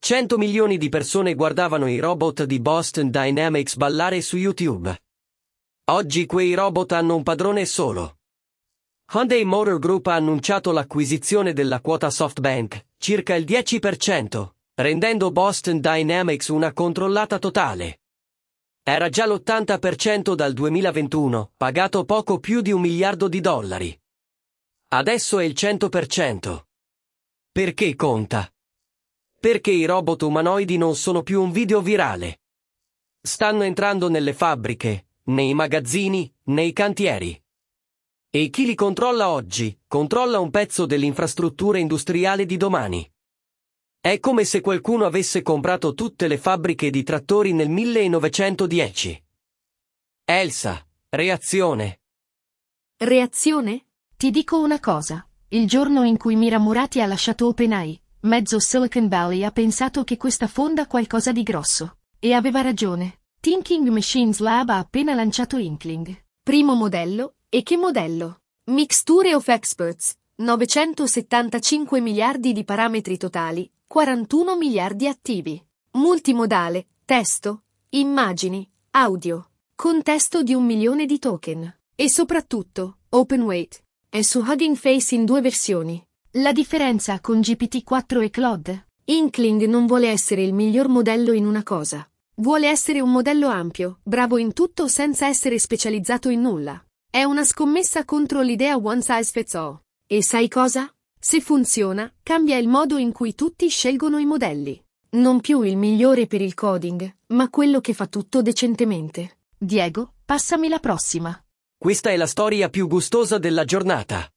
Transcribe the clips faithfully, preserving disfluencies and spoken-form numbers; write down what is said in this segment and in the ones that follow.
cento milioni di persone guardavano i robot di Boston Dynamics ballare su YouTube. Oggi quei robot hanno un padrone solo. Hyundai Motor Group ha annunciato l'acquisizione della quota SoftBank, circa il dieci per cento, rendendo Boston Dynamics una controllata totale. Era già l'ottanta per cento dal duemilaventuno, pagato poco più di un miliardo di dollari. Adesso è il cento per cento. Perché conta? Perché i robot umanoidi non sono più un video virale. Stanno entrando nelle fabbriche, nei magazzini, nei cantieri. E chi li controlla oggi, controlla un pezzo dell'infrastruttura industriale di domani. È come se qualcuno avesse comprato tutte le fabbriche di trattori nel millenovecentodieci. Elsa, reazione. Reazione? Ti dico una cosa. Il giorno in cui Mira Murati ha lasciato OpenAI, mezzo Silicon Valley ha pensato che questa fonda qualcosa di grosso. E aveva ragione. Thinking Machines Lab ha appena lanciato Inkling. Primo modello, e che modello? Mixture of Experts, novecentosettantacinque miliardi di parametri totali, quarantuno miliardi attivi. Multimodale, testo, immagini, audio, contesto di un milione di token. E soprattutto, open-weight. È su Hugging Face in due versioni. La differenza con G P T quattro e Claude? Inkling non vuole essere il miglior modello in una cosa. Vuole essere un modello ampio, bravo in tutto senza essere specializzato in nulla. È una scommessa contro l'idea one size fits all. E sai cosa? Se funziona, cambia il modo in cui tutti scelgono i modelli. Non più il migliore per il coding, ma quello che fa tutto decentemente. Diego, passami la prossima. Questa è la storia più gustosa della giornata.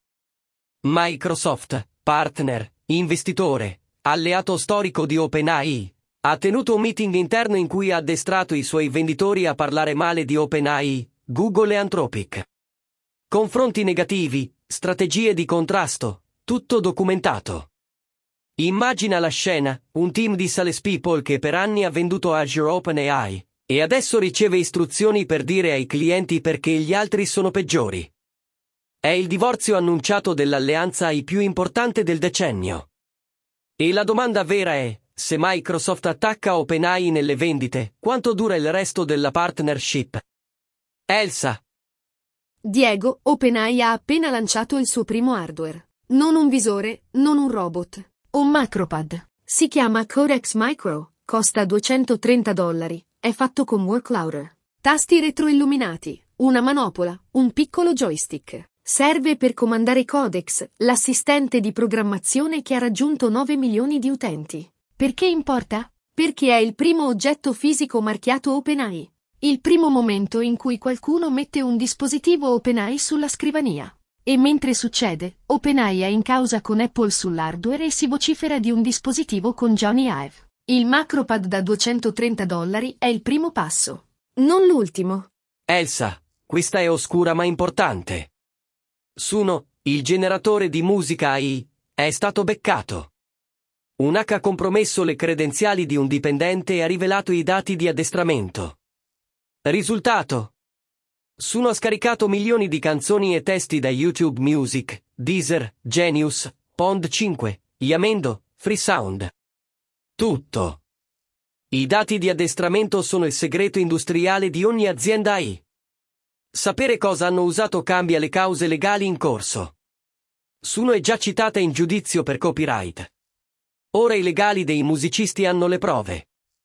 Microsoft, partner, investitore, alleato storico di OpenAI, ha tenuto un meeting interno in cui ha addestrato i suoi venditori a parlare male di OpenAI, Google e Anthropic. Confronti negativi, strategie di contrasto, tutto documentato. Immagina la scena, un team di salespeople che per anni ha venduto Azure OpenAI, e adesso riceve istruzioni per dire ai clienti perché gli altri sono peggiori. È il divorzio annunciato dell'alleanza A I più importante del decennio. E la domanda vera è, se Microsoft attacca OpenAI nelle vendite, quanto dura il resto della partnership? Elsa. Diego, OpenAI ha appena lanciato il suo primo hardware. Non un visore, non un robot. Un macropad. Si chiama Codex Micro, costa duecentotrenta dollari, è fatto con Worklouder. Tasti retroilluminati, una manopola, un piccolo joystick. Serve per comandare Codex, l'assistente di programmazione che ha raggiunto nove milioni di utenti. Perché importa? Perché è il primo oggetto fisico marchiato OpenAI. Il primo momento in cui qualcuno mette un dispositivo OpenAI sulla scrivania. E mentre succede, OpenAI è in causa con Apple sull'hardware e si vocifera di un dispositivo con Johnny Ive. Il macropad da duecentotrenta dollari è il primo passo. Non l'ultimo. Elsa, questa è oscura ma importante. Suno, il generatore di musica A I, è stato beccato. Un hack ha compromesso le credenziali di un dipendente e ha rivelato i dati di addestramento. Risultato: Suno ha scaricato milioni di canzoni e testi da YouTube Music, Deezer, Genius, Pond cinque, Yamendo, Freesound. Tutto. I dati di addestramento sono il segreto industriale di ogni azienda A I. Sapere cosa hanno usato cambia le cause legali in corso. Suno è già citata in giudizio per copyright. Ora i legali dei musicisti hanno le prove.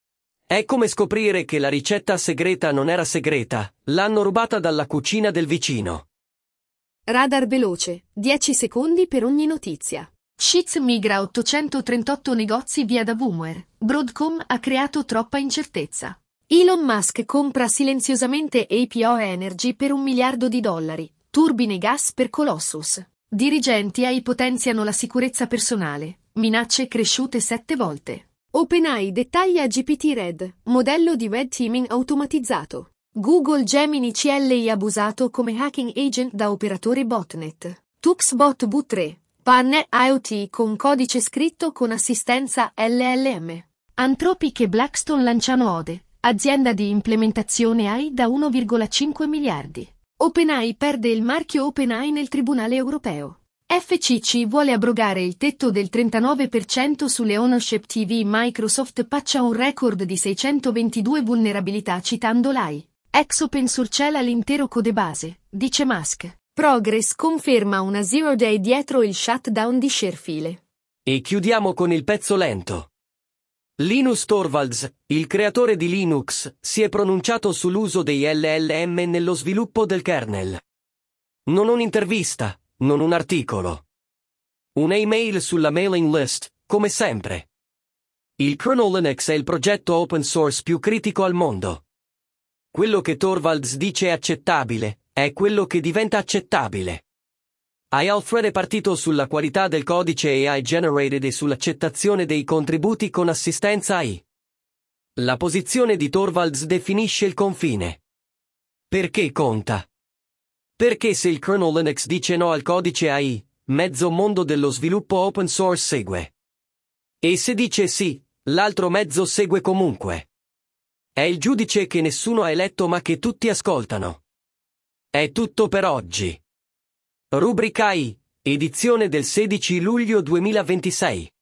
È come scoprire che la ricetta segreta non era segreta, l'hanno rubata dalla cucina del vicino. Radar veloce, dieci secondi per ogni notizia. Sheets migra ottocentotrentotto negozi via da VMware. Broadcom ha creato troppa incertezza. Elon Musk compra silenziosamente A P O Energy per un miliardo di dollari. Turbine gas per Colossus. Dirigenti A I potenziano la sicurezza personale. Minacce cresciute sette volte. OpenAI dettaglia G P T Red, modello di red teaming automatizzato. Google Gemini C L I abusato come hacking agent da operatore botnet. TuxBot V tre, panne IoT con codice scritto con assistenza L L M. Anthropic e Blackstone lanciano Ode, azienda di implementazione A I da uno virgola cinque miliardi. OpenAI perde il marchio OpenAI nel tribunale europeo. F C C vuole abrogare il tetto del trentanove per cento sulle ownership T V. Microsoft patcha un record di seicentoventidue vulnerabilità citando l'A I. Ex open source l'intero codebase, dice Musk. Progress conferma una zero day dietro il shutdown di Sherfile. E chiudiamo con il pezzo lento. Linus Torvalds, il creatore di Linux, si è pronunciato sull'uso dei L L M nello sviluppo del kernel. Non un'intervista, non un articolo. Un'email sulla mailing list, come sempre. Il kernel Linux è il progetto open source più critico al mondo. Quello che Torvalds dice è accettabile, è quello che diventa accettabile. Alfred è partito sulla qualità del codice A I generated e sull'accettazione dei contributi con assistenza A I. La posizione di Torvalds definisce il confine. Perché conta? Perché se il kernel Linux dice no al codice A I, mezzo mondo dello sviluppo open source segue. E se dice sì, l'altro mezzo segue comunque. È il giudice che nessuno ha eletto ma che tutti ascoltano. È tutto per oggi. Rubrica A I, edizione del sedici luglio duemilaventisei.